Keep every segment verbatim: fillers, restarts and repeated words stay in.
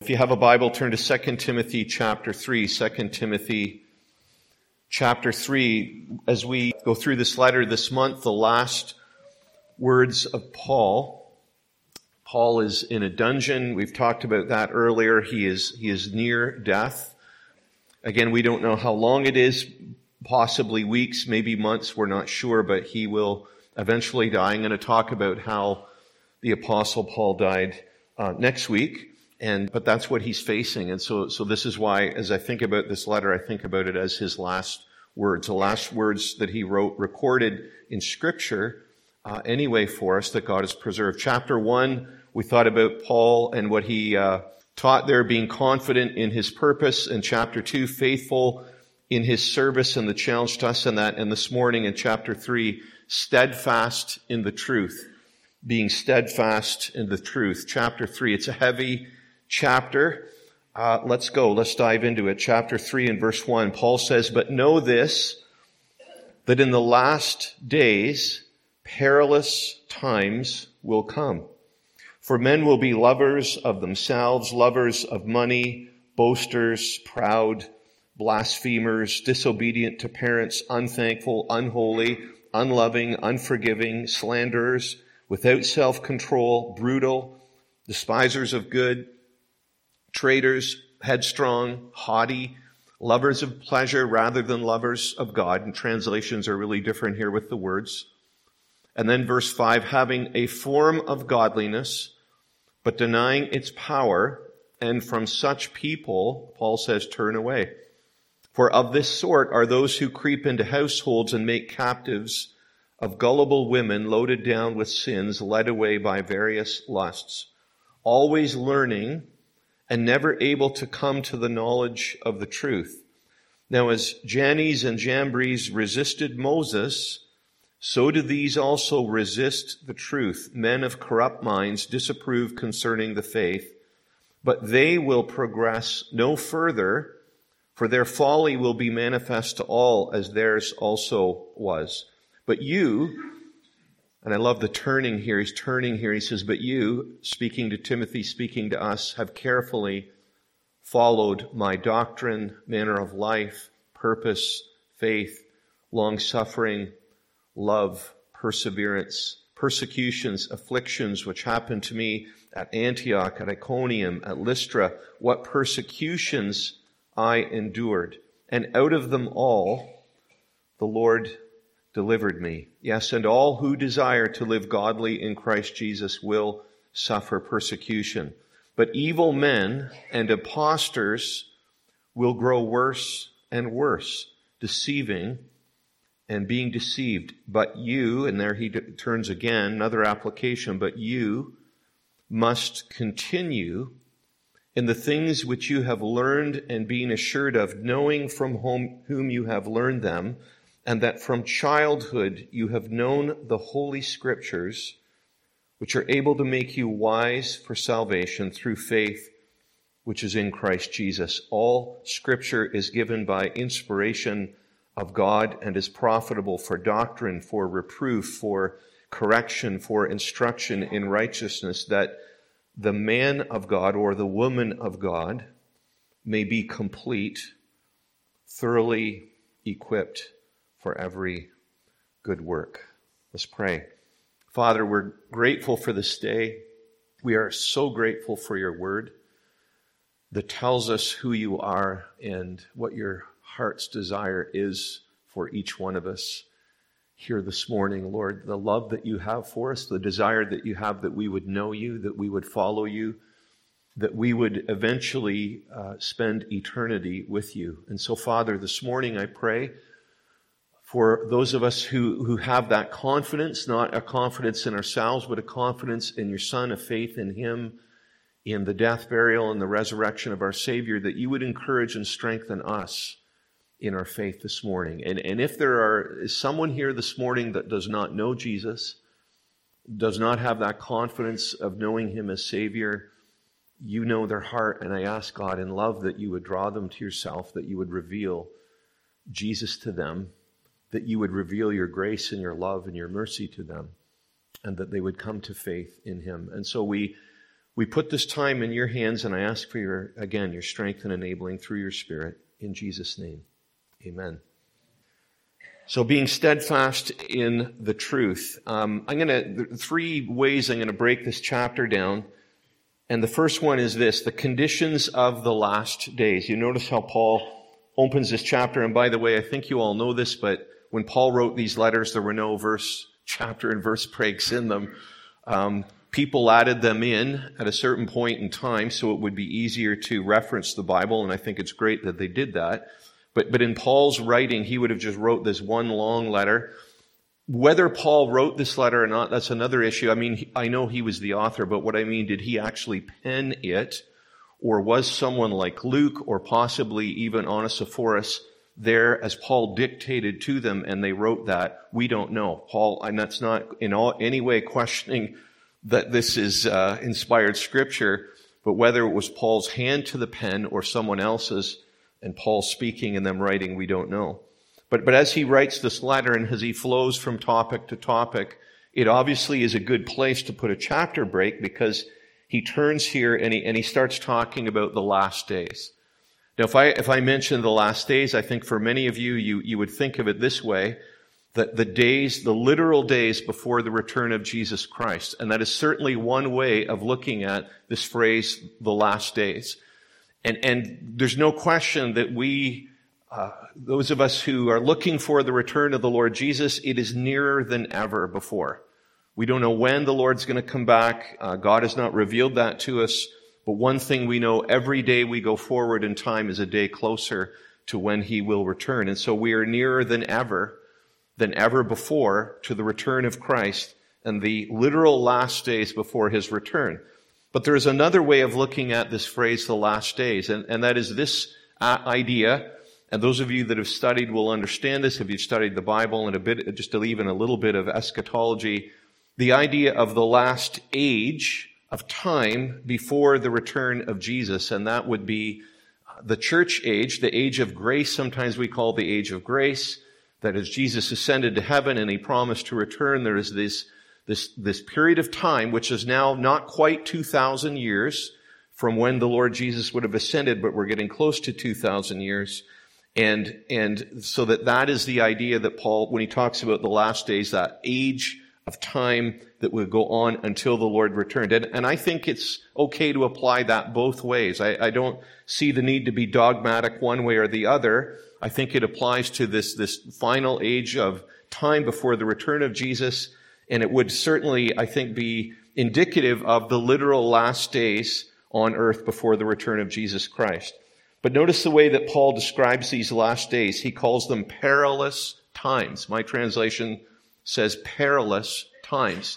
If you have a Bible, turn to Second Timothy chapter three. Second Timothy chapter three. As we go through this letter this month, the last words of Paul. Paul is in a dungeon. We've talked about that earlier. He is, he is near death. Again, we don't know how long it is, possibly weeks, maybe months, we're not sure, but he will eventually die. I'm going to talk about how the Apostle Paul died uh, next week. And, but that's what he's facing. And so, so this is why, as I think about this letter, I think about it as his last words, the last words that he wrote, recorded in Scripture, uh, anyway for us, that God has preserved. Chapter one, we thought about Paul and what he, uh, taught there, being confident in his purpose. In chapter two, faithful in his service, and the challenge to us in that. And this morning in chapter three, steadfast in the truth, being steadfast in the truth. Chapter three, it's a heavy chapter. Uh, let's go. Let's dive into it. Chapter three and verse one, Paul says, "But know this, that in the last days perilous times will come. For men will be lovers of themselves, lovers of money, boasters, proud, blasphemers, disobedient to parents, unthankful, unholy, unloving, unforgiving, slanderers, without self-control, brutal, despisers of good, traitors, headstrong, haughty, lovers of pleasure rather than lovers of God." And translations are really different here with the words. And then verse five, "having a form of godliness, but denying its power, and from such people," Paul says, "turn away. For of this sort are those who creep into households and make captives of gullible women, loaded down with sins, led away by various lusts, always learning and never able to come to the knowledge of the truth. Now as Jannes and Jambres resisted Moses, so do these also resist the truth. Men of corrupt minds disapprove concerning the faith, but they will progress no further, for their folly will be manifest to all, as theirs also was. But you," and I love the turning here, he's turning here, he says, "but you," speaking to Timothy, speaking to us, "have carefully followed my doctrine, manner of life, purpose, faith, long-suffering, love, perseverance, persecutions, afflictions, which happened to me at Antioch, at Iconium, at Lystra, what persecutions I endured. And out of them all, the Lord delivered me. Yes, and all who desire to live godly in Christ Jesus will suffer persecution. But evil men and impostors will grow worse and worse, deceiving and being deceived. But you," and there he turns again, another application, "but you must continue in the things which you have learned and been assured of, knowing from whom, whom you have learned them, and that from childhood you have known the Holy Scriptures, which are able to make you wise for salvation through faith, which is in Christ Jesus. All Scripture is given by inspiration of God and is profitable for doctrine, for reproof, for correction, for instruction in righteousness, that the man of God or the woman of God may be complete, thoroughly equipped for every good work." Let's pray. Father, we're grateful for this day. We are so grateful for your word that tells us who you are and what your heart's desire is for each one of us here this morning, Lord. The love that you have for us, the desire that you have that we would know you, that we would follow you, that we would eventually uh, spend eternity with you. And so, Father, this morning I pray for those of us who, who have that confidence, not a confidence in ourselves, but a confidence in your Son, a faith in him, in the death, burial, and the resurrection of our Savior, that you would encourage and strengthen us in our faith this morning. And, and if there are is someone here this morning that does not know Jesus, does not have that confidence of knowing him as Savior, you know their heart, and I ask God in love that you would draw them to yourself, that you would reveal Jesus to them, that you would reveal your grace and your love and your mercy to them, and that they would come to faith in him. And so we We put this time in your hands, and I ask for your, again, your strength and enabling through your Spirit. In Jesus' name, amen. So being steadfast in the truth. Um, I'm going to, three ways I'm going to break this chapter down. And the first one is this, the conditions of the last days. You notice how Paul opens this chapter. And by the way, I think you all know this, but when Paul wrote these letters, there were no verse, chapter and verse breaks in them. Um, people added them in at a certain point in time so it would be easier to reference the Bible. And I think it's great that they did that. But, but in Paul's writing, he would have just wrote this one long letter. Whether Paul wrote this letter or not, that's another issue. I mean, I know he was the author, but what I mean, did he actually pen it? Or was someone like Luke or possibly even Onesiphorus there as Paul dictated to them and they wrote that? We don't know. Paul, and that's not in all, any way questioning that this is uh, inspired scripture, but whether it was Paul's hand to the pen or someone else's, and Paul speaking and them writing, we don't know. But, but as he writes this letter and as he flows from topic to topic, it obviously is a good place to put a chapter break because he turns here and he, and he starts talking about the last days. Now, if I, if I mention the last days, I think for many of you, you, you would think of it this way, that the days, the literal days before the return of Jesus Christ. And that is certainly one way of looking at this phrase, the last days. And, and there's no question that we, Uh, those of us who are looking for the return of the Lord Jesus, it is nearer than ever before. We don't know when the Lord's going to come back. Uh, God has not revealed that to us. But one thing we know, every day we go forward in time is a day closer to when he will return. And so we are nearer than ever, than ever before to the return of Christ and the literal last days before his return. But there is another way of looking at this phrase, the last days, and, and that is this uh, idea. And those of you that have studied will understand this if you've studied the Bible and a bit, just even a little bit of eschatology. The idea of the last age of time before the return of Jesus, and that would be the church age, the age of grace. Sometimes we call the age of grace. That as Jesus ascended to heaven and he promised to return, there is this this this period of time, which is now not quite two thousand years from when the Lord Jesus would have ascended, but we're getting close to two thousand years. And, and so that that is the idea that Paul, when he talks about the last days, that age of time that would go on until the Lord returned. And, and I think it's okay to apply that both ways. I, I don't see the need to be dogmatic one way or the other. I think it applies to this, this final age of time before the return of Jesus. And it would certainly, I think, be indicative of the literal last days on earth before the return of Jesus Christ. But notice the way that Paul describes these last days. He calls them perilous times. My translation says perilous times.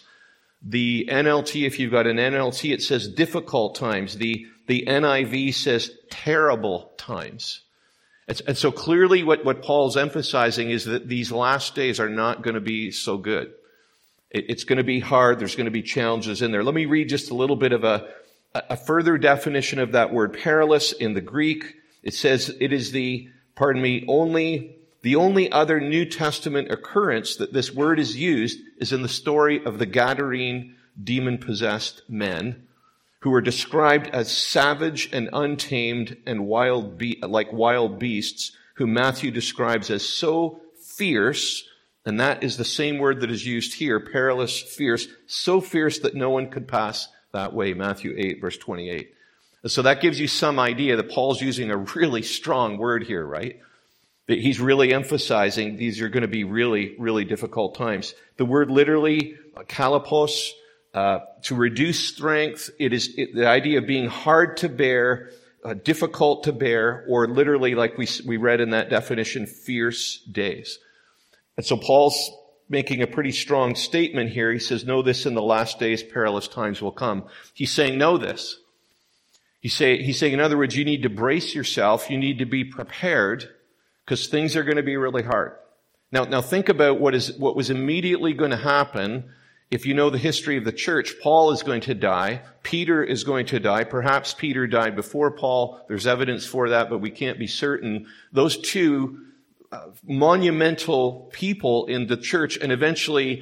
The N L T, if you've got an N L T, it says difficult times. The, the N I V says terrible times. And, and so clearly what, what Paul's emphasizing is that these last days are not going to be so good. It, it's going to be hard. There's going to be challenges in there. Let me read just a little bit of a A further definition of that word perilous in the Greek. It says it is the, pardon me, only, the only other New Testament occurrence that this word is used is in the story of the Gadarene demon-possessed men who are described as savage and untamed and wild, be- like wild beasts, who Matthew describes as so fierce, and that is the same word that is used here, perilous, fierce, so fierce that no one could pass that way, Matthew eight, verse twenty-eight. So that gives you some idea that Paul's using a really strong word here, right? That he's really emphasizing these are going to be really, really difficult times. The word literally, kalapos, uh, to reduce strength, it is it, the idea of being hard to bear, uh, difficult to bear, or literally, like we, we read in that definition, fierce days. And so Paul's making a pretty strong statement here. He says, know this, in the last days, perilous times will come. He's saying, know this. He's, say, he's saying, in other words, you need to brace yourself. You need to be prepared because things are going to be really hard. Now, now think about what is, what was immediately going to happen. If you know the history of the church, Paul is going to die. Peter is going to die. Perhaps Peter died before Paul. There's evidence for that, but we can't be certain. Those two Uh, monumental people in the church, and eventually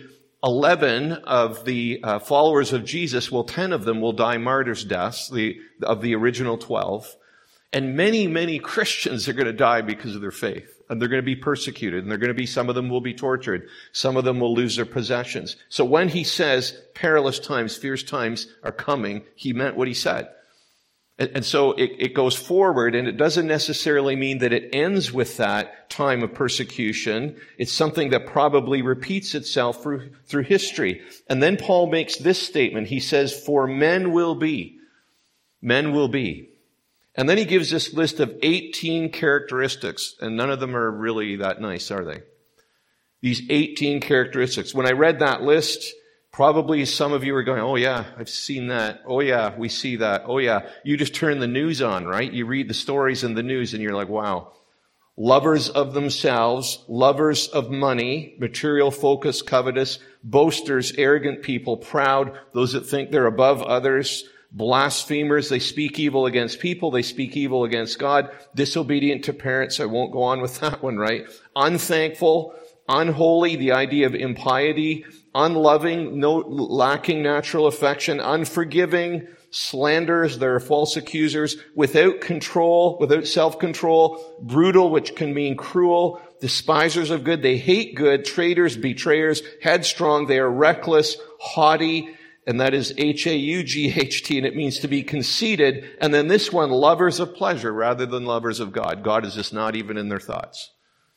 eleven of the uh, followers of Jesus, well, ten of them will die martyrs' deaths, the, of the original twelve. And many, many Christians are going to die because of their faith. And they're going to be persecuted. And they're going to be, some of them will be tortured. Some of them will lose their possessions. So when he says perilous times, fierce times are coming, he meant what he said. And, and so it, it goes forward, and it doesn't necessarily mean that it ends with that time of persecution. It's something that probably repeats itself through, through history. And then Paul makes this statement. He says, for men will be. Men will be. And then he gives this list of eighteen characteristics, and none of them are really that nice, are they? These eighteen characteristics. When I read that list, probably some of you are going, oh yeah, I've seen that. Oh yeah, we see that. Oh yeah. You just turn the news on, right? You read the stories in the news and you're like, wow. Lovers of themselves, lovers of money, material focused, covetous, boasters, arrogant people, proud, those that think they're above others, blasphemers, they speak evil against people, they speak evil against God, disobedient to parents, I won't go on with that one, right? Unthankful, unholy, the idea of impiety, unloving, no, lacking natural affection, unforgiving, slanderers, they're false accusers, without control, without self-control, brutal, which can mean cruel, despisers of good, they hate good, traitors, betrayers, headstrong, they are reckless, haughty, and that is H A U G H T, and it means to be conceited. And then this one, lovers of pleasure rather than lovers of God. God is just not even in their thoughts.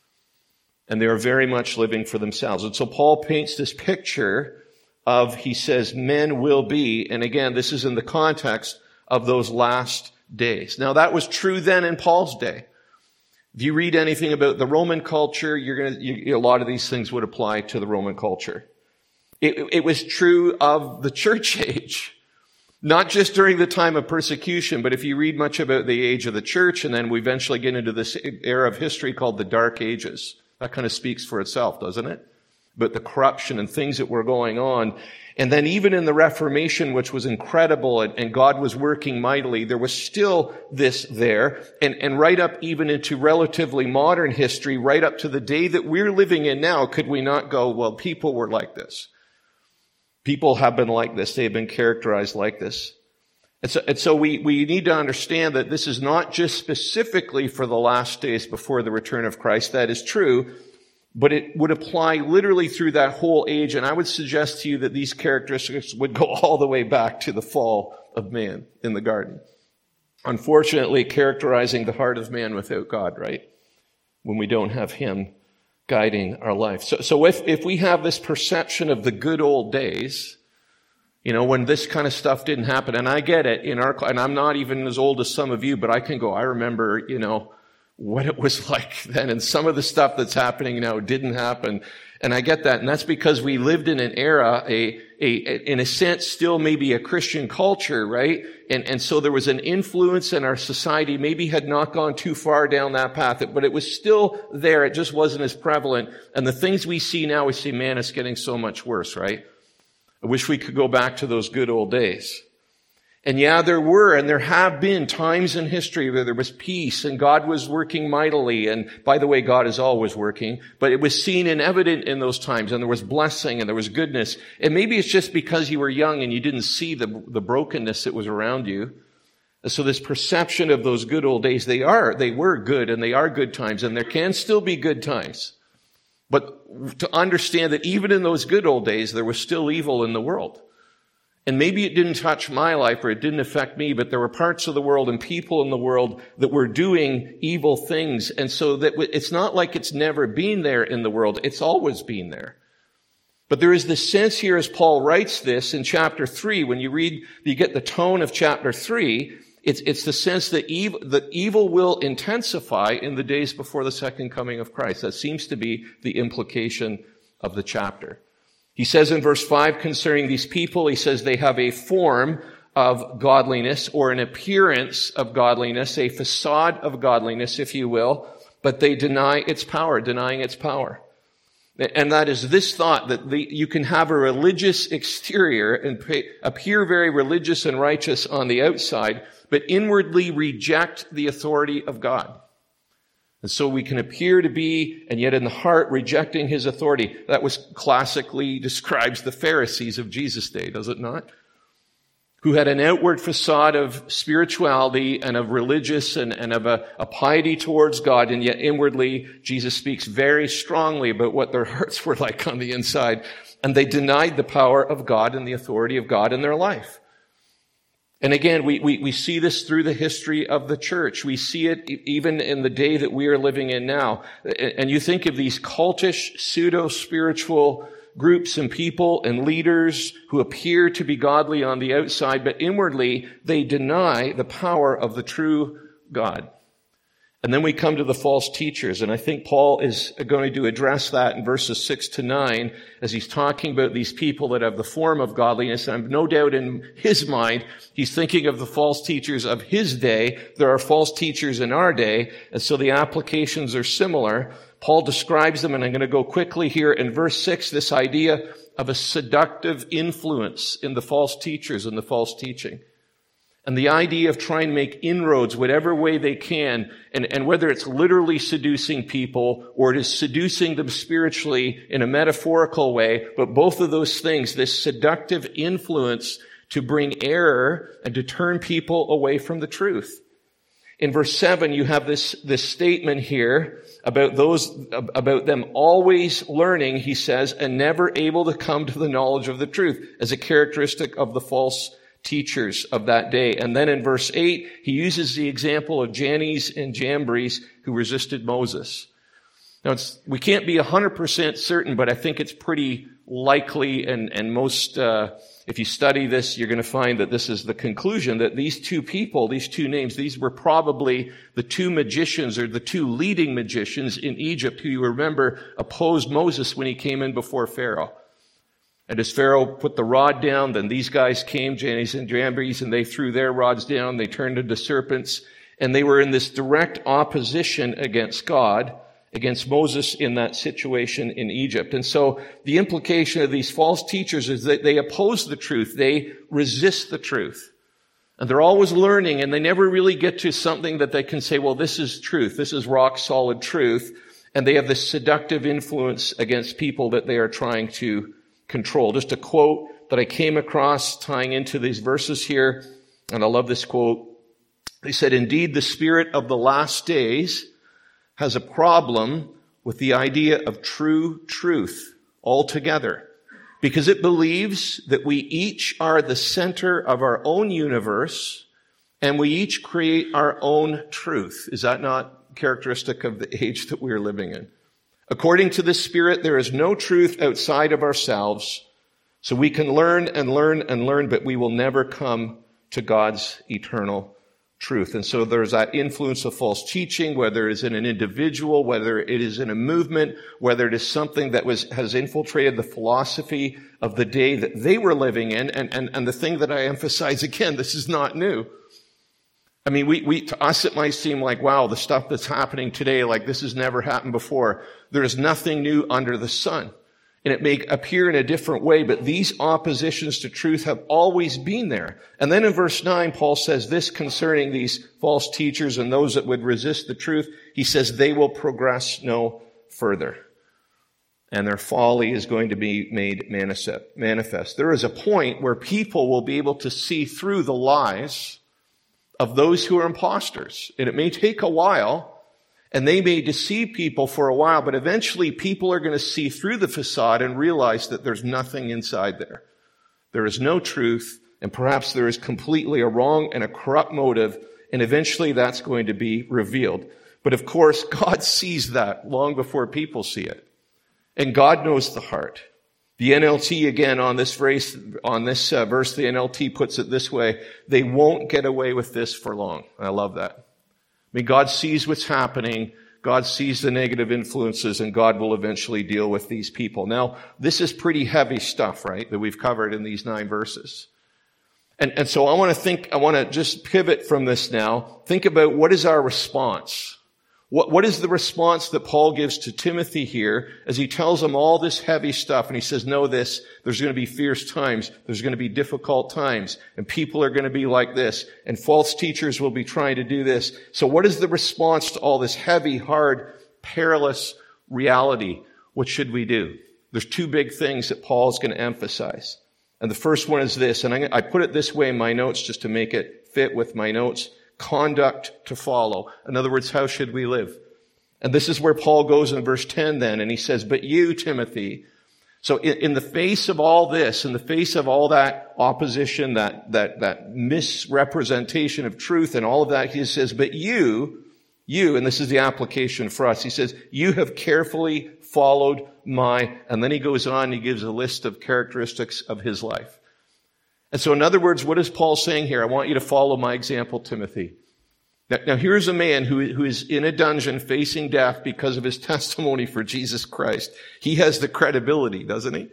And they are very much living for themselves. And so Paul paints this picture of, he says, men will be, and again, this is in the context of those last days. Now that was true then in Paul's day. If you read anything about the Roman culture, you're going to, you, a lot of these things would apply to the Roman culture. It, it was true of the church age, not just during the time of persecution, but if you read much about the age of the church, and then we eventually get into this era of history called the Dark Ages. That kind of speaks for itself, doesn't it? But the corruption and things that were going on. And then even in the Reformation, which was incredible, and, and God was working mightily, there was still this there. And, and right up even into relatively modern history, right up to the day that we're living in now, could we not go, well, people were like this. People have been like this. They have been characterized like this. And so, and so we, we need to understand that this is not just specifically for the last days before the return of Christ. That is true. But it would apply literally through that whole age. And I would suggest to you that these characteristics would go all the way back to the fall of man in the garden. Unfortunately, characterizing the heart of man without God, right? When we don't have him guiding our life. So, so if, if we have this perception of the good old days, you know, when this kind of stuff didn't happen, and I get it in our, and I'm not even as old as some of you, but I can go, I remember, you know, what it was like then, and some of the stuff that's happening now didn't happen. And I get that. And that's because we lived in an era, a, a, in a sense, still maybe a Christian culture, right? And, and so there was an influence in our society, maybe had not gone too far down that path, but it was still there. It just wasn't as prevalent. And the things we see now, we see, man, it's getting so much worse, right? I wish we could go back to those good old days. And yeah, there were, and there have been times in history where there was peace and God was working mightily. And by the way, God is always working, but it was seen and evident in those times, and there was blessing and there was goodness. And maybe it's just because you were young and you didn't see the, the brokenness that was around you. And so this perception of those good old days, they are, they were good, and they are good times, and there can still be good times. But to understand that even in those good old days, there was still evil in the world. And maybe it didn't touch my life or it didn't affect me, but there were parts of the world and people in the world that were doing evil things. And so that it's not like it's never been there in the world. It's always been there. But there is this sense here as Paul writes this in chapter three. When you read, you get the tone of chapter three. It's, it's the sense that evil, that evil will intensify in the days before the second coming of Christ. That seems to be the implication of the chapter. He says in verse five concerning these people, he says they have a form of godliness or an appearance of godliness, a facade of godliness, if you will, but they deny its power, denying its power. And that is this thought that the, you can have a religious exterior and pay, appear very religious and righteous on the outside, but inwardly reject the authority of God. And so we can appear to be, and yet in the heart, rejecting his authority. That was classically describes the Pharisees of Jesus' day, does it not? Who had an outward facade of spirituality and of religious and, and of a, a piety towards God, and yet inwardly, Jesus speaks very strongly about what their hearts were like on the inside. And they denied the power of God and the authority of God in their life. And again, we, we, we see this through the history of the church. We see it even in the day that we are living in now. And you think of these cultish, pseudo-spiritual groups and people and leaders who appear to be godly on the outside, but inwardly they deny the power of the true God. And then we come to the false teachers, and I think Paul is going to address that in verses six to nine as he's talking about these people that have the form of godliness. And I've no doubt in his mind, he's thinking of the false teachers of his day. There are false teachers in our day, and so the applications are similar. Paul describes them, and I'm going to go quickly here in verse six, this idea of a seductive influence in the false teachers and the false teaching. And the idea of trying to make inroads whatever way they can, and, and whether it's literally seducing people or it is seducing them spiritually in a metaphorical way, but both of those things, this seductive influence to bring error and to turn people away from the truth. In verse seven, you have this, this statement here about those, about them always learning, he says, and never able to come to the knowledge of the truth, as a characteristic of the false teachers of that day. And then in verse eight, he uses the example of Jannes and Jambres who resisted Moses. Now, it's, we can't be one hundred percent certain, but I think it's pretty likely, and, and most, uh, if you study this, you're going to find that this is the conclusion, that these two people, these two names, these were probably the two magicians or the two leading magicians in Egypt who, you remember, opposed Moses when he came in before Pharaoh. And as Pharaoh put the rod down, then these guys came, Jannes and Jambres, and they threw their rods down. They turned into serpents. And they were in this direct opposition against God, against Moses in that situation in Egypt. And so the implication of these false teachers is that they oppose the truth. They resist the truth. And they're always learning, and they never really get to something that they can say, well, this is truth. This is rock solid truth. And they have this seductive influence against people that they are trying to control. Just a quote that I came across tying into these verses here, and I love this quote. They said, "Indeed, the spirit of the last days has a problem with the idea of true truth altogether, because it believes that we each are the center of our own universe, and we each create our own truth." Is that not characteristic of the age that we are living in? According to this spirit, there is no truth outside of ourselves, so we can learn and learn and learn, but we will never come to God's eternal truth. And so there's that influence of false teaching, whether it is in an individual, whether it is in a movement, whether it is something that was has infiltrated the philosophy of the day that they were living in. And, and, and the thing that I emphasize again, this is not new. I mean, we, we, to us it might seem like, wow, the stuff that's happening today, like this has never happened before. There is nothing new under the sun. And it may appear in a different way, but these oppositions to truth have always been there. And then in verse nine, Paul says this concerning these false teachers and those that would resist the truth. He says they will progress no further, and their folly is going to be made manifest. There is a point where people will be able to see through the lies of those who are imposters. And it may take a while, and they may deceive people for a while, but eventually people are going to see through the facade and realize that there's nothing inside there. There is no truth, and perhaps there is completely a wrong and a corrupt motive, and eventually that's going to be revealed. But of course, God sees that long before people see it. And God knows the heart. The N L T again on this verse, on this uh, verse, the N L T puts it this way: they won't get away with this for long. I love that. I mean, God sees what's happening. God sees the negative influences, and God will eventually deal with these people. Now, this is pretty heavy stuff, right, that we've covered in these nine verses. And, and so I want to think, I want to just pivot from this now. Think about what is our response? What, what is the response that Paul gives to Timothy here as he tells him all this heavy stuff? And he says, know this, there's going to be fierce times. There's going to be difficult times. And people are going to be like this. And false teachers will be trying to do this. So what is the response to all this heavy, hard, perilous reality? What should we do? There's two big things that Paul is going to emphasize. And the first one is this, and I, I put it this way in my notes just to make it fit with my notes. Conduct to follow. In other words, how should we live? And this is where Paul goes in verse ten then, and he says, but you, Timothy. So in, in the face of all this, in the face of all that opposition, that, that, that misrepresentation of truth and all of that, he says, but you, you, and this is the application for us, he says, you have carefully followed my, and then he goes on, he gives a list of characteristics of his life. And so in other words, what is Paul saying here? I want you to follow my example, Timothy. Now, now here's a man who, who is in a dungeon facing death because of his testimony for Jesus Christ. He has the credibility, doesn't he?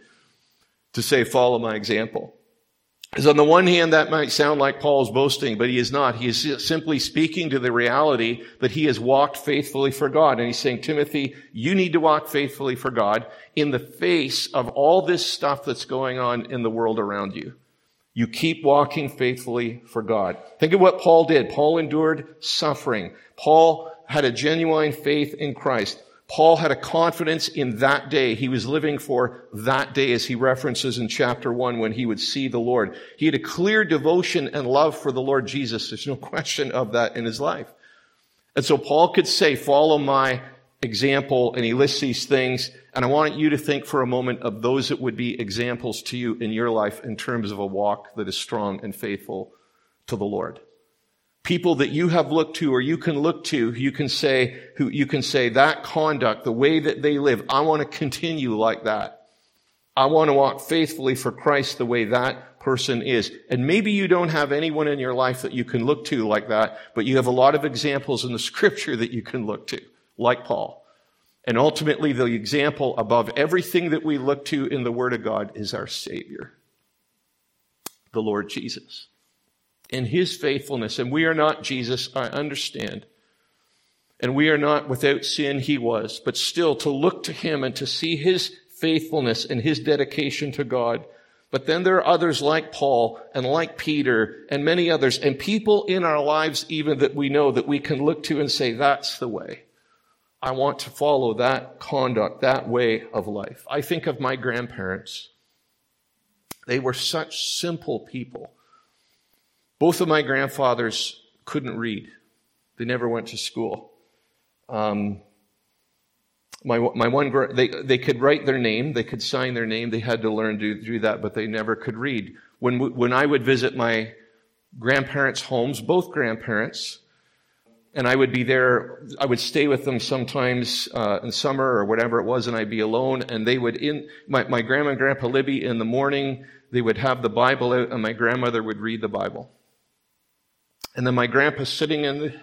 To say, follow my example. Because on the one hand, that might sound like Paul's boasting, but he is not. He is simply speaking to the reality that he has walked faithfully for God. And he's saying, Timothy, you need to walk faithfully for God in the face of all this stuff that's going on in the world around you. You keep walking faithfully for God. Think of what Paul did. Paul endured suffering. Paul had a genuine faith in Christ. Paul had a confidence in that day. He was living for that day, as he references in chapter one when he would see the Lord. He had a clear devotion and love for the Lord Jesus. There's no question of that in his life. And so Paul could say, follow my example, and he lists these things. And I want you to think for a moment of those that would be examples to you in your life in terms of a walk that is strong and faithful to the Lord. People that you have looked to, or you can look to, you can say, who you can say that conduct, the way that they live, I want to continue like that. I want to walk faithfully for Christ the way that person is. And maybe you don't have anyone in your life that you can look to like that, but you have a lot of examples in the scripture that you can look to, like Paul. And ultimately, the example above everything that we look to in the Word of God is our Savior, the Lord Jesus. In His faithfulness, and we are not Jesus, I understand. And we are not without sin, He was. But still, to look to Him and to see His faithfulness and His dedication to God. But then there are others like Paul and like Peter and many others, and people in our lives even that we know that we can look to and say, that's the way. I want to follow that conduct, that way of life. I think of my grandparents. They were such simple people. Both of my grandfathers couldn't read. They never went to school. Um, my my one they they could write their name, they could sign their name. They had to learn to do that, but they never could read. When when I would visit my grandparents' homes, both grandparents. And I would be there, I would stay with them sometimes uh, in summer or whatever it was, and I'd be alone. And they would, in my, my grandma and grandpa Libby, in the morning, they would have the Bible out, and my grandmother would read the Bible. And then my grandpa, sitting in the,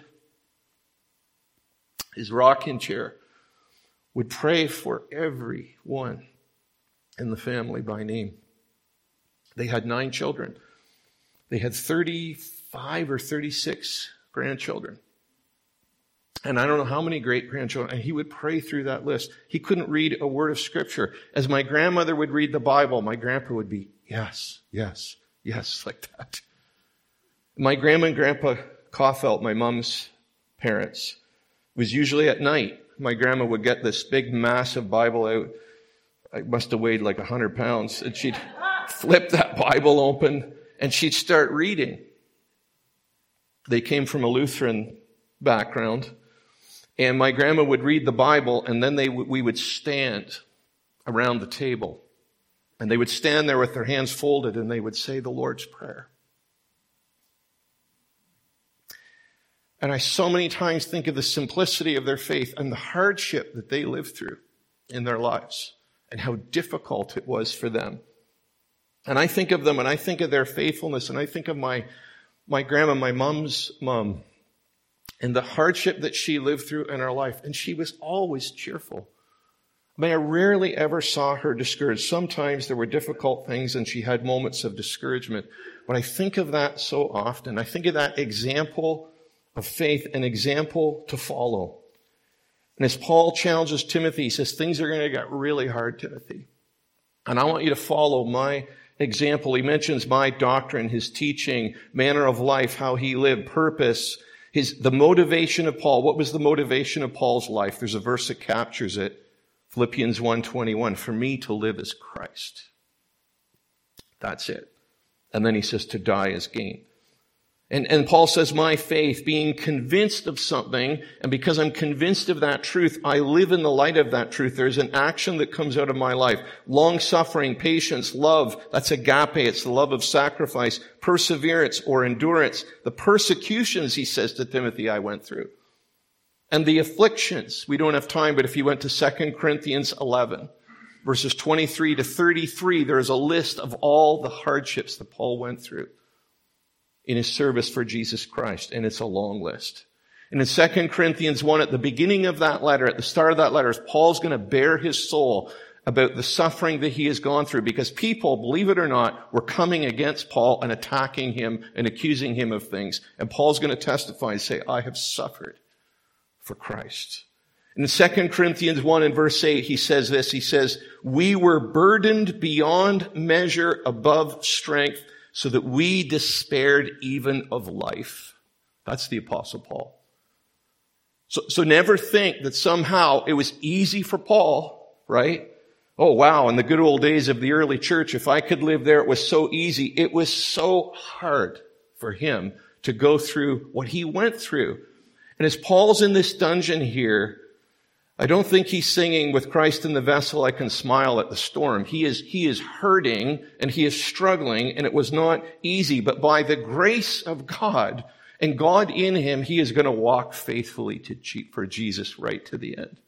his rocking chair, would pray for everyone in the family by name. They had nine children. They had thirty-five or thirty-six grandchildren. And I don't know how many great-grandchildren, and he would pray through that list. He couldn't read a word of Scripture. As my grandmother would read the Bible, my grandpa would be, yes, yes, yes, like that. My grandma and grandpa Kaufelt, my mom's parents, was usually at night. My grandma would get this big, massive Bible out. I must have weighed like a hundred pounds. And she'd flip that Bible open, and she'd start reading. They came from a Lutheran background. And my grandma would read the Bible, and then they w- we would stand around the table. And they would stand there with their hands folded, and they would say the Lord's Prayer. And I so many times think of the simplicity of their faith and the hardship that they lived through in their lives and how difficult it was for them. And I think of them, and I think of their faithfulness, and I think of my, my grandma, my mom's mom, and the hardship that she lived through in her life. And she was always cheerful. I mean, I rarely ever saw her discouraged. Sometimes there were difficult things and she had moments of discouragement. But I think of that so often. I think of that example of faith, an example to follow. And as Paul challenges Timothy, he says, things are going to get really hard, Timothy. And I want you to follow my example. He mentions my doctrine, his teaching, manner of life, how he lived, purpose, his, the motivation of Paul. What was the motivation of Paul's life? There's a verse that captures it. Philippians one twenty-one, for me to live is Christ. That's it. And then he says to die is gain. And, and Paul says, my faith, being convinced of something, and because I'm convinced of that truth, I live in the light of that truth. There's an action that comes out of my life. Long-suffering, patience, love, that's agape, it's the love of sacrifice, perseverance or endurance, the persecutions, he says to Timothy, I went through. And the afflictions, we don't have time, but if you went to Second Corinthians eleven, verses twenty-three to thirty-three, there is a list of all the hardships that Paul went through in his service for Jesus Christ, and it's a long list. And in Second Corinthians one, at the beginning of that letter, at the start of that letter, Paul's going to bare his soul about the suffering that he has gone through, because people, believe it or not, were coming against Paul and attacking him and accusing him of things. And Paul's going to testify and say, I have suffered for Christ. In Second Corinthians one and verse eight, he says this, he says, we were burdened beyond measure above strength, so that we despaired even of life. That's the Apostle Paul. So, so never think that somehow it was easy for Paul, right? Oh, wow, in the good old days of the early church, if I could live there, it was so easy. It was so hard for him to go through what he went through. And as Paul's in this dungeon here, I don't think he's singing with Christ in the vessel, I can smile at the storm. He is, he is hurting and he is struggling, and it was not easy, but by the grace of God and God in him, he is going to walk faithfully to for Jesus right to the end.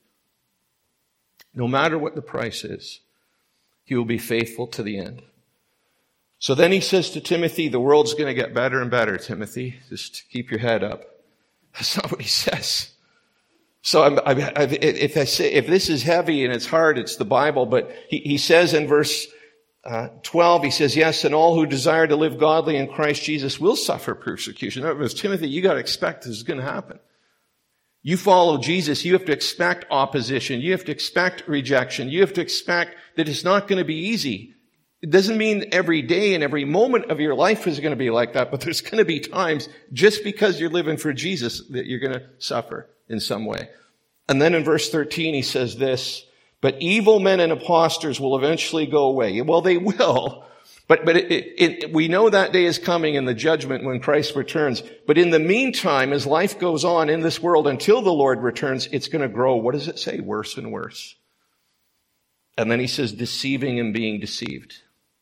No matter what the price is, he will be faithful to the end. So then he says to Timothy, the world's going to get better and better, Timothy. Just keep your head up. That's not what he says. So I'm, I, I, if I say, if this is heavy and it's hard, it's the Bible, but he, he says in verse uh, twelve, he says, yes, and all who desire to live godly in Christ Jesus will suffer persecution. In other words, Timothy, you got to expect this is going to happen. You follow Jesus, you have to expect opposition, you have to expect rejection, you have to expect that it's not going to be easy. It doesn't mean every day and every moment of your life is going to be like that, but there's going to be times just because you're living for Jesus that you're going to suffer in some way. And then in verse thirteen, he says this, but evil men and impostors will eventually go away. Well, they will. But, but it, it, it, we know that day is coming in the judgment when Christ returns. But in the meantime, as life goes on in this world until the Lord returns, it's going to grow. What does it say? Worse and worse. And then he says, deceiving and being deceived.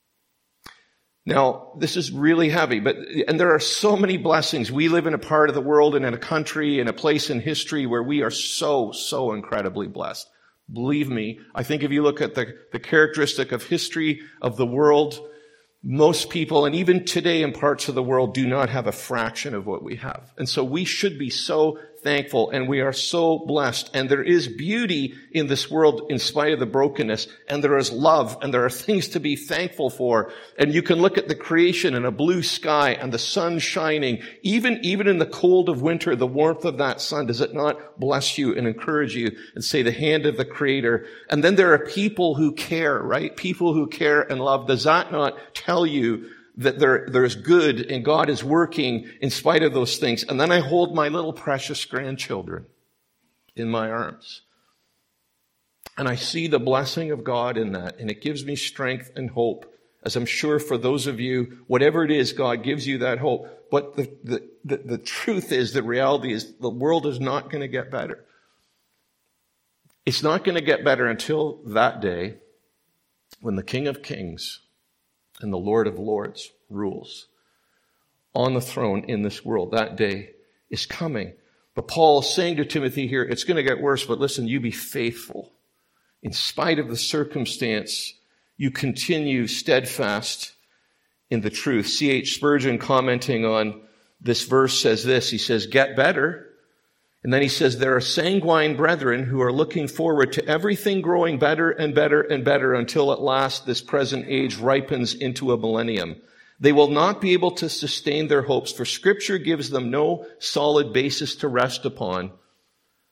Now, this is really heavy, but, and there are so many blessings. We live in a part of the world and in a country and a place in history where we are so, so incredibly blessed. Believe me, I think if you look at the, the characteristic of history of the world, most people, and even today in parts of the world, do not have a fraction of what we have. And so we should be so thankful, and we are so blessed. And there is beauty in this world in spite of the brokenness, and there is love, and there are things to be thankful for. And you can look at the creation and a blue sky and the sun shining. Even, even in the cold of winter, the warmth of that sun, does it not bless you and encourage you and say the hand of the Creator? And then there are people who care, right? People who care and love. Does that not tell you that there, there's good and God is working in spite of those things? And then I hold my little precious grandchildren in my arms. And I see the blessing of God in that. And it gives me strength and hope. As I'm sure for those of you, whatever it is, God gives you that hope. But the, the, the, the truth is, the reality is, the world is not going to get better. It's not going to get better until that day when the King of Kings and the Lord of Lords rules on the throne in this world. That day is coming. But Paul is saying to Timothy here, it's going to get worse, but listen, you be faithful. In spite of the circumstance, you continue steadfast in the truth. C H Spurgeon, commenting on this verse, says this. He says, get better. And then he says, there are sanguine brethren who are looking forward to everything growing better and better and better until at last this present age ripens into a millennium. They will not be able to sustain their hopes, for Scripture gives them no solid basis to rest upon.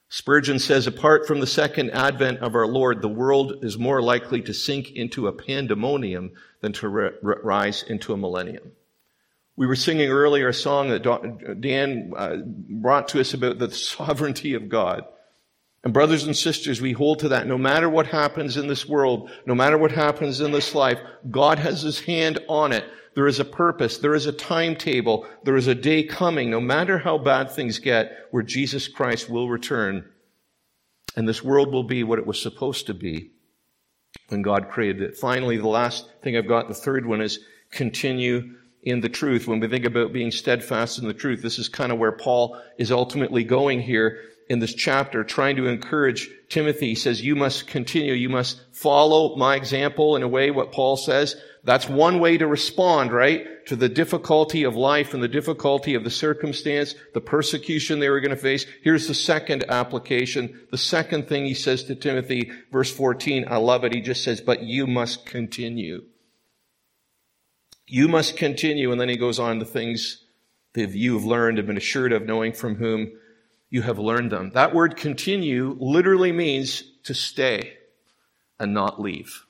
Spurgeon says, apart from the second advent of our Lord, the world is more likely to sink into a pandemonium than to r- r- rise into a millennium. We were singing earlier a song that Dan uh, brought to us about the sovereignty of God. And brothers and sisters, we hold to that. No matter what happens in this world, no matter what happens in this life, God has his hand on it. There is a purpose. There is a timetable. There is a day coming, no matter how bad things get, where Jesus Christ will return. And this world will be what it was supposed to be when God created it. Finally, the last thing I've got, the third one, is continue in the truth. When we think about being steadfast in the truth, this is kind of where Paul is ultimately going here in this chapter, trying to encourage Timothy. He says, you must continue. You must follow my example in a way, what Paul says. That's one way to respond, right, to the difficulty of life and the difficulty of the circumstance, the persecution they were going to face. Here's the second application. The second thing he says to Timothy, verse fourteen, I love it. He just says, but you must continue. You must continue. And then he goes on to things that you have learned, have been assured of, knowing from whom you have learned them. That word continue literally means to stay and not leave.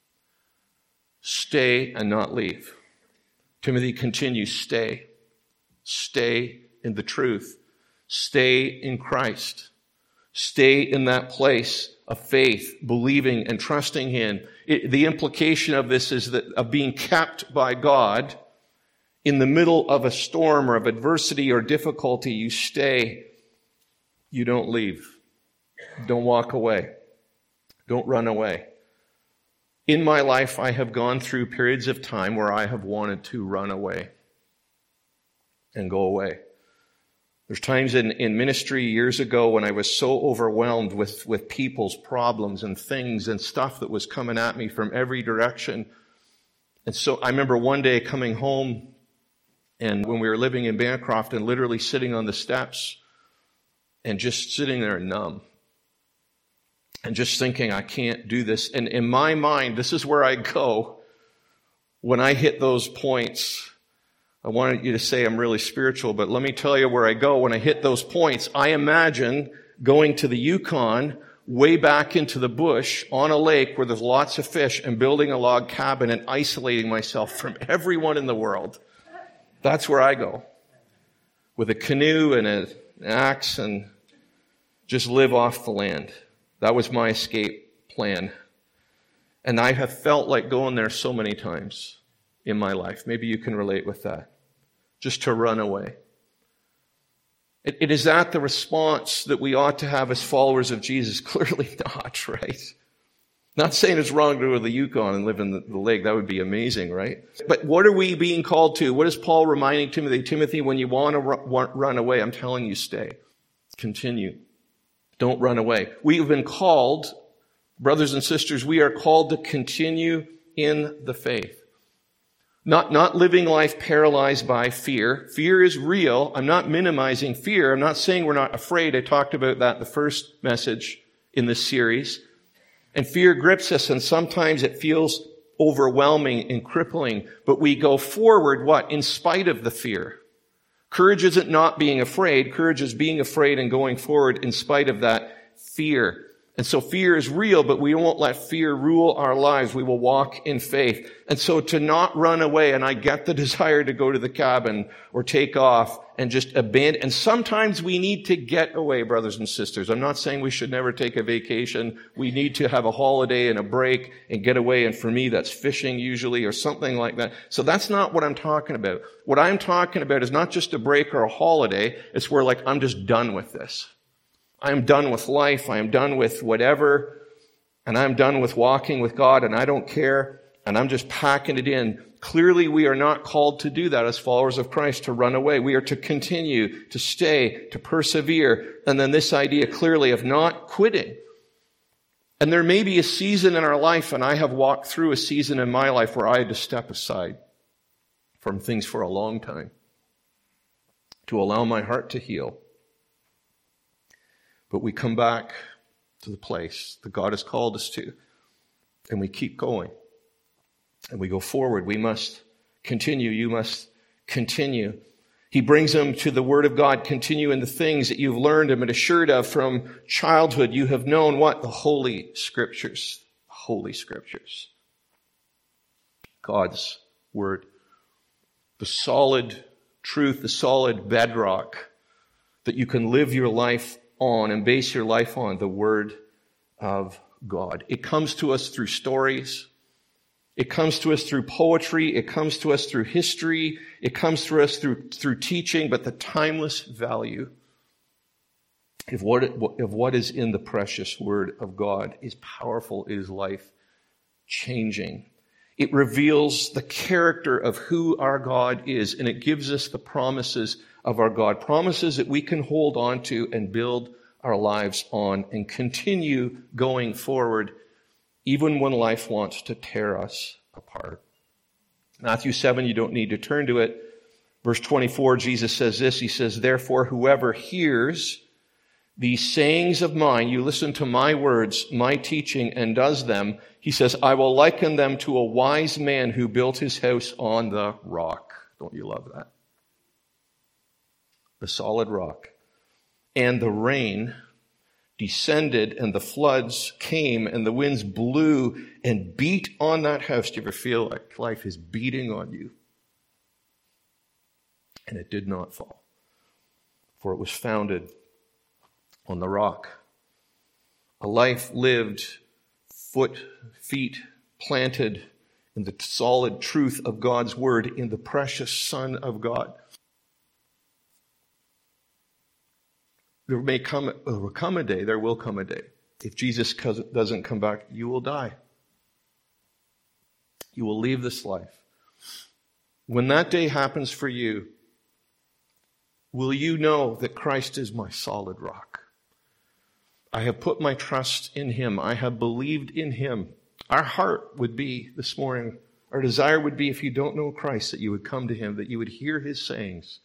Stay and not leave. Timothy continues, stay. Stay in the truth. Stay in Christ. Stay in that place of faith, believing and trusting him. It, the implication of this is that of being kept by God in the middle of a storm or of adversity or difficulty. You stay. You don't leave. Don't walk away. Don't run away. In my life, I have gone through periods of time where I have wanted to run away and go away. There's times in, in ministry years ago when I was so overwhelmed with, with people's problems and things and stuff that was coming at me from every direction. And so I remember one day coming home, and when we were living in Bancroft, and literally sitting on the steps and just sitting there numb. And just thinking, I can't do this. And in my mind, this is where I go when I hit those points. I wanted you to say I'm really spiritual, but let me tell you where I go when I hit those points. I imagine going to the Yukon, way back into the bush, on a lake where there's lots of fish, and building a log cabin and isolating myself from everyone in the world. That's where I go. With a canoe and an axe, and just live off the land. That was my escape plan. And I have felt like going there so many times in my life. Maybe you can relate with that. Just to run away. It, it is that the response that we ought to have as followers of Jesus? Clearly not, right? Not saying it's wrong to go to the Yukon and live in the, the lake. That would be amazing, right? But what are we being called to? What is Paul reminding Timothy? Timothy, when you want to run, run away, I'm telling you, stay. Continue. Don't run away. We have been called, brothers and sisters, we are called to continue in the faith. Not, not living life paralyzed by fear. Fear is real. I'm not minimizing fear. I'm not saying we're not afraid. I talked about that in the first message in this series. And fear grips us, and sometimes it feels overwhelming and crippling. But we go forward, what? In spite of the fear. Courage isn't not being afraid. Courage is being afraid and going forward in spite of that fear. And so fear is real, but we won't let fear rule our lives. We will walk in faith. And so to not run away, and I get the desire to go to the cabin or take off and just abandon. And sometimes we need to get away, brothers and sisters. I'm not saying we should never take a vacation. We need to have a holiday and a break and get away. And for me, that's fishing usually or something like that. So that's not what I'm talking about. What I'm talking about is not just a break or a holiday. It's where, like, I'm just done with this. I am done with life. I am done with whatever. And I'm done with walking with God, and I don't care. And I'm just packing it in. Clearly, we are not called to do that as followers of Christ, to run away. We are to continue, to stay, to persevere. And then this idea clearly of not quitting. And there may be a season in our life, and I have walked through a season in my life where I had to step aside from things for a long time to allow my heart to heal. But we come back to the place that God has called us to, and we keep going. And we go forward. We must continue. You must continue. He brings them to the Word of God. Continue in the things that you've learned and been assured of from childhood. You have known what? The Holy Scriptures. Holy Scriptures. God's Word. The solid truth, the solid bedrock that you can live your life on and base your life on, the Word of God. It comes to us through stories. It comes to us through poetry. It comes to us through history. It comes to us through, through teaching. But the timeless value of what, of what is in the precious Word of God is powerful. It is life-changing. It reveals the character of who our God is, and it gives us the promises of our God. Promises that we can hold on to and build our lives on and continue going forward even when life wants to tear us apart. Matthew seven, you don't need to turn to it. Verse twenty-four, Jesus says this. He says, therefore, whoever hears these sayings of mine, you listen to my words, my teaching, and does them, he says, I will liken them to a wise man who built his house on the rock. Don't you love that? The solid rock. And the rain descended, and the floods came, and the winds blew and beat on that house. Do you ever feel like life is beating on you? And it did not fall, for it was founded on the rock. A life lived, foot, feet planted in the solid truth of God's Word, in the precious Son of God. There may come, there will come a day, there will come a day. If Jesus doesn't come back, you will die. You will leave this life. When that day happens for you, will you know that Christ is my solid rock? I have put my trust in Him. I have believed in Him. Our heart would be this morning, our desire would be, if you don't know Christ, that you would come to Him, that you would hear His sayings,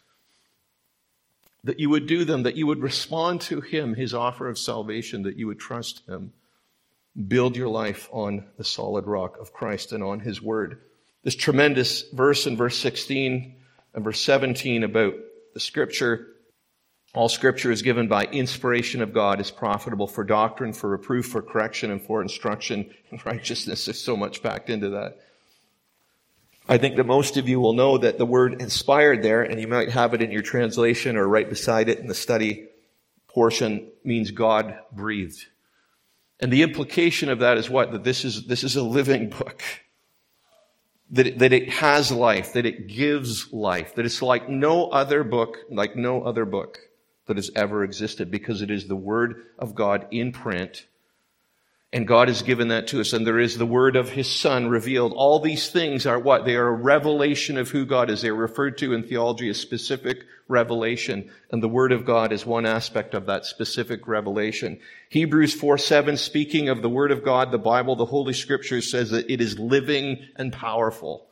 that you would do them, that you would respond to Him, His offer of salvation, that you would trust Him. Build your life on the solid rock of Christ and on His Word. This tremendous verse in verse sixteen and verse seventeen about the Scripture. All Scripture is given by inspiration of God, is profitable for doctrine, for reproof, for correction, and for instruction in righteousness. There's so much packed into that. I think that most of you will know that the word inspired there, and you might have it in your translation or right beside it in the study portion, means God breathed. And the implication of that is what? That this is, this is a living book. That it, that it has life, that it gives life, that it's like no other book, like no other book that has ever existed, because it is the Word of God in print. And God has given that to us. And there is the Word of His Son revealed. All these things are what? They are a revelation of who God is. They are referred to in theology as specific revelation. And the Word of God is one aspect of that specific revelation. Hebrews four seven, speaking of the Word of God, the Bible, the Holy Scriptures, says that it is living and powerful.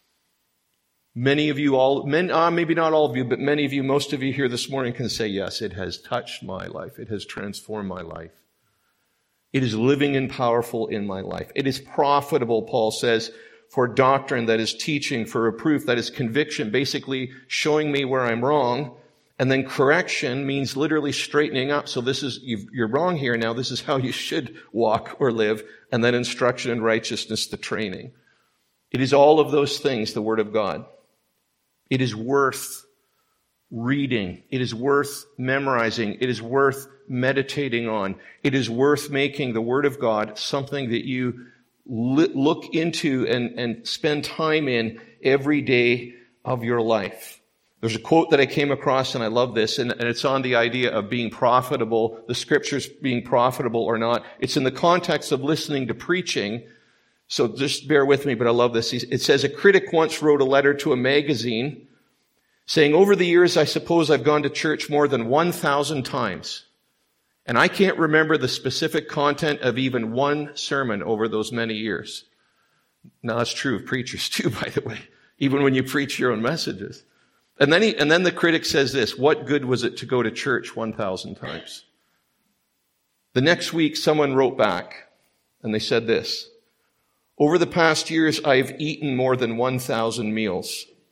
Many of you, all, many, uh, maybe not all of you, but many of you, most of you here this morning can say, yes, it has touched my life. It has transformed my life. It is living and powerful in my life. It is profitable, Paul says, for doctrine, that is teaching, for reproof, that is conviction, basically showing me where I'm wrong. And then correction means literally straightening up. So this is, you've, you're wrong here now. This is how you should walk or live. And then instruction in righteousness, the training. It is all of those things, the Word of God. It is worth reading. It is worth memorizing. It is worth meditating on. It is worth making the Word of God something that you look into and, and spend time in every day of your life. There's a quote that I came across, and I love this, and, and it's on the idea of being profitable, the Scriptures being profitable or not. It's in the context of listening to preaching, so just bear with me, but I love this. It says, a critic once wrote a letter to a magazine saying, over the years, I suppose I've gone to church more than one thousand times. And I can't remember the specific content of even one sermon over those many years. Now, that's true of preachers too, by the way, even when you preach your own messages. And then he, and then the critic says this, what good was it to go to church one thousand times? The next week, someone wrote back, and they said this, over the past years, I've eaten more than one thousand meals.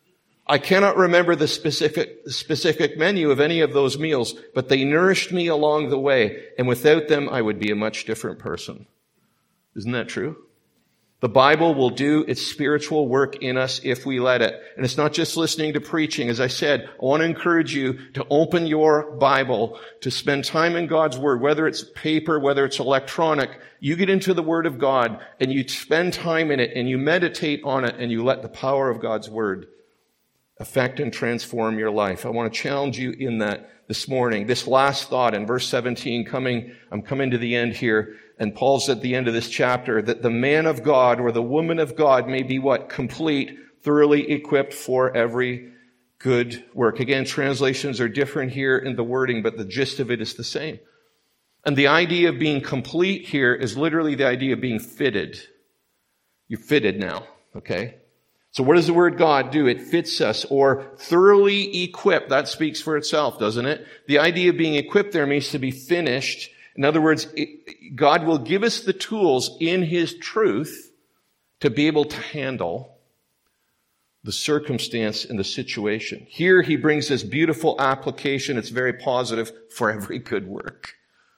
I cannot remember the specific, specific menu of any of those meals, but they nourished me along the way, and without them, I would be a much different person. Isn't that true? The Bible will do its spiritual work in us if we let it. And it's not just listening to preaching. As I said, I want to encourage you to open your Bible, to spend time in God's Word, whether it's paper, whether it's electronic. You get into the Word of God and you spend time in it and you meditate on it and you let the power of God's Word affect and transform your life. I want to challenge you in that this morning. This last thought in verse seventeen, coming, I'm coming to the end here. And Paul's at the end of this chapter, that the man of God or the woman of God may be what? Complete, thoroughly equipped for every good work. Again, translations are different here in the wording, but the gist of it is the same. And the idea of being complete here is literally the idea of being fitted. You're fitted now, okay? So what does the word God do? It fits us, or thoroughly equipped. That speaks for itself, doesn't it? The idea of being equipped there means to be finished. In other words, it, God will give us the tools in His truth to be able to handle the circumstance and the situation. Here He brings this beautiful application. It's very positive for every good work.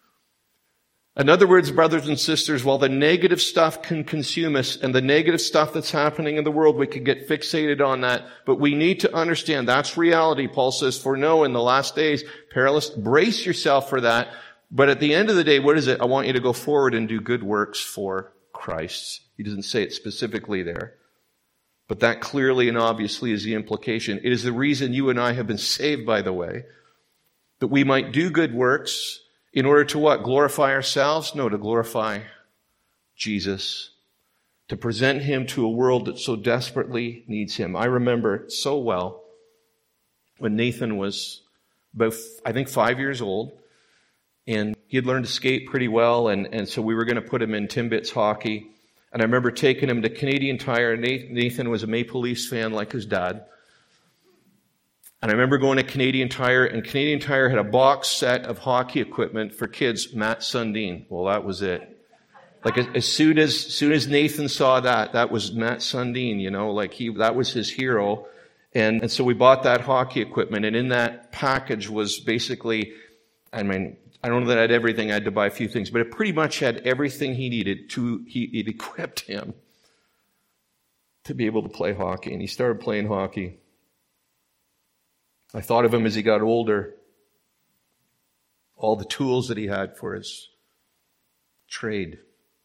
In other words, brothers and sisters, while the negative stuff can consume us and the negative stuff that's happening in the world, we can get fixated on that. But we need to understand that's reality. Paul says, for no, in the last days, perilous, brace yourself for that. But at the end of the day, what is it? I want you to go forward and do good works for Christ. He doesn't say it specifically there. But that clearly and obviously is the implication. It is the reason you and I have been saved, by the way, that we might do good works in order to what? Glorify ourselves? No, to glorify Jesus. To present Him to a world that so desperately needs Him. I remember so well when Nathan was about, I think, five years old. And he had learned to skate pretty well, and, and so we were going to put him in Timbits hockey. And I remember taking him to Canadian Tire. Nathan was a Maple Leafs fan like his dad. And I remember going to Canadian Tire, and Canadian Tire had a box set of hockey equipment for kids, Matt Sundin. Well, that was it. Like as soon as, as soon as Nathan saw that, that was Matt Sundin, you know, like he, that was his hero. And, and so we bought that hockey equipment, and in that package was basically, I mean, I don't know that I had everything. I had to buy a few things, but it pretty much had everything he needed to, he, it equipped him to be able to play hockey. And he started playing hockey. I thought of him as he got older. All the tools that he had for his trade.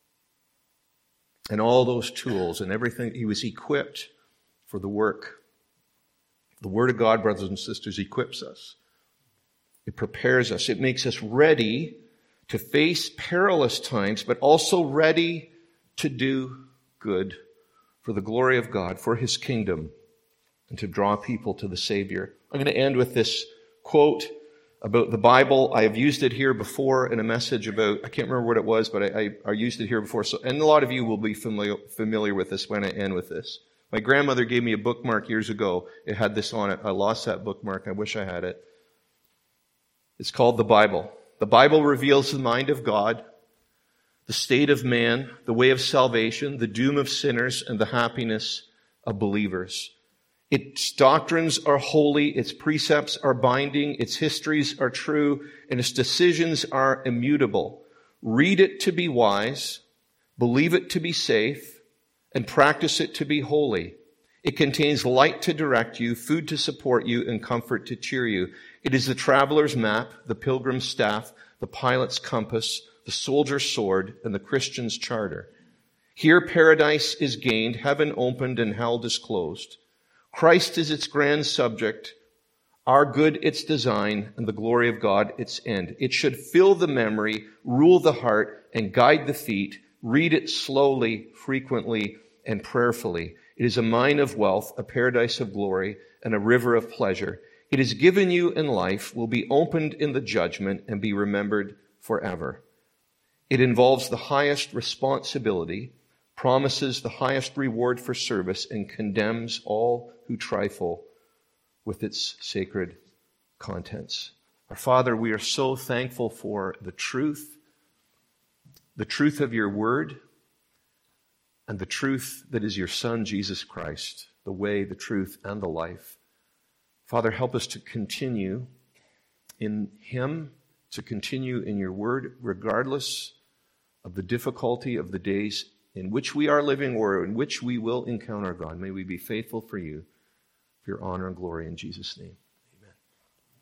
And all those tools and everything, he was equipped for the work. The Word of God, brothers and sisters, equips us. It prepares us. It makes us ready to face perilous times, but also ready to do good for the glory of God, for His kingdom, and to draw people to the Savior. I'm going to end with this quote about the Bible. I have used it here before in a message about, I can't remember what it was, but I, I, I used it here before. So, and a lot of you will be familiar, familiar with this when I end with this. My grandmother gave me a bookmark years ago. It had this on it. I lost that bookmark. I wish I had it. It's called the Bible. The Bible reveals the mind of God, the state of man, the way of salvation, the doom of sinners, and the happiness of believers. Its doctrines are holy, its precepts are binding, its histories are true, and its decisions are immutable. Read it to be wise, believe it to be safe, and practice it to be holy. It contains light to direct you, food to support you, and comfort to cheer you. It is the traveler's map, the pilgrim's staff, the pilot's compass, the soldier's sword, and the Christian's charter. Here paradise is gained, heaven opened, and hell disclosed. Christ is its grand subject, our good its design, and the glory of God its end. It should fill the memory, rule the heart, and guide the feet. Read it slowly, frequently, and prayerfully. It is a mine of wealth, a paradise of glory, and a river of pleasure. It is given you in life, will be opened in the judgment, and be remembered forever. It involves the highest responsibility, promises the highest reward for service, and condemns all who trifle with its sacred contents. Our Father, we are so thankful for the truth, the truth of your word, and the truth that is your Son, Jesus Christ, the way, the truth, and the life. Father, help us to continue in him, to continue in your word, regardless of the difficulty of the days in which we are living or in which we will encounter God. May we be faithful for you, for your honor and glory in Jesus' name.